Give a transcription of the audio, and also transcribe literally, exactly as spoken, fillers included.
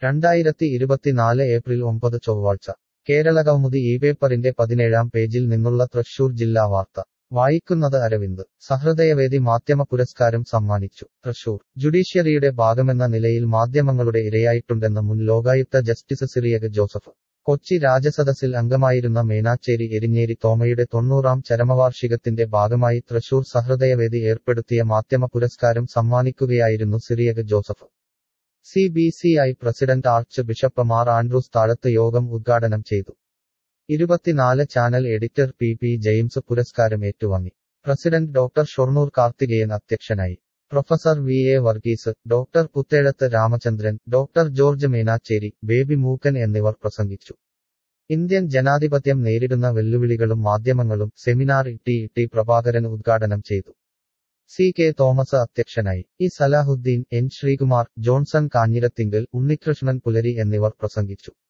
രണ്ടായിരത്തി ഇരുപത്തിനാല് ഏപ്രിൽ ഒമ്പത് ചൊവ്വാഴ്ച കേരളകൗമുദി ഈ പേപ്പറിന്റെ പതിനേഴാം പേജിൽ നിന്നുള്ള തൃശൂർ ജില്ലാ വാർത്ത വായിക്കുന്നത് അരവിന്ദ്. സഹൃദയവേദി മാധ്യമ പുരസ്കാരം സമ്മാനിച്ചു. തൃശൂർ ജുഡീഷ്യറിയുടെ ഭാഗമെന്ന നിലയിൽ മാധ്യമങ്ങളുടെ ഇരയായിട്ടുണ്ടെന്ന് മുൻ ലോകായുക്ത ജസ്റ്റിസ് സിറിയക് ജോസഫ്. കൊച്ചി രാജസദസ്സിൽ അംഗമായിരുന്ന മേനാച്ചേരി എരിഞ്ഞേരി തോമയുടെ തൊണ്ണൂറാം ചരമവാർഷികത്തിന്റെ ഭാഗമായി തൃശൂർ സഹൃദയവേദി ഏർപ്പെടുത്തിയ മാധ്യമ പുരസ്കാരം സമ്മാനിക്കുകയായിരുന്നു Cyriac Joseph. C B C I president archbishop Mar Andrews Thazhath യോഗം ഉദ്ഘാടനം ചെയ്തു. ഇരുപത്തിനാല് channel editor P P James പുരസ്കാരം ഏറ്റുവാങ്ങി. പ്രസിഡന്റ് ഡോക്ടർ ഷൊർണൂർ കാർത്തികേയൻ അധ്യക്ഷനായി. Professor V A Varghese, doctor Puthezhath Ramachandran, doctor George Menachery, Baby Mookan എന്നിവർ പ്രസംഗിച്ചു. ഇന്ത്യൻ ജനാധിപത്യം നേരിടുന്ന വെല്ലുവിളികളും മാധ്യമങ്ങളും സെമിനാർ ടി ടി പ്രഭാകരൻ ഉദ്ഘാടനം ചെയ്തു. സി കെ തോമസ് അധ്യക്ഷനായി. ഇ സലാഹുദ്ദീൻ, എൻ ശ്രീകുമാർ, ജോൺസൺ കാഞ്ഞിരത്തിങ്കൽ, ഉണ്ണികൃഷ്ണൻ പുലരി എന്നിവർ പ്രസംഗിച്ചു.